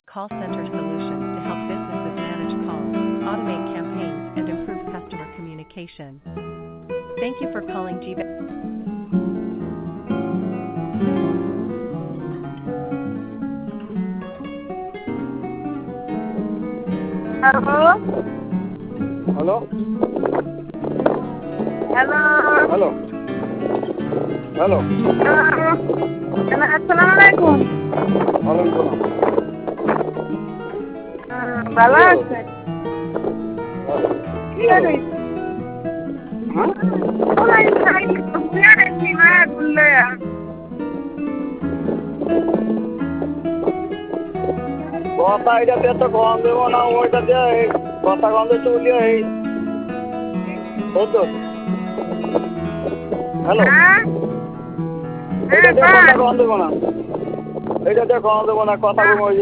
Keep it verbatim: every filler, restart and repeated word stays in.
call center solutions to help businesses manage calls, automate campaigns, and improve customer communication. Thank you for calling G V A. Hello? Hello? Hello? Hello? Hello? Hello? Assalamu alaikum. Alaikum salam. ভালো কি হলো? আছেন? কি হলো? হ্যাঁ? ওলাই যাই ঘুরে দেখি না ঘুরলে কথা এটাতে তো কম দেবো না ওইটা দিয়ে এই কথা কম দিয়ে চলিয়ে এই বুঝছো? হ্যালো? হ্যাঁ এটা দিয়ে হ্যাঁ কথা কম দেবো না। এটা দিয়ে কম দেবো না কথা কম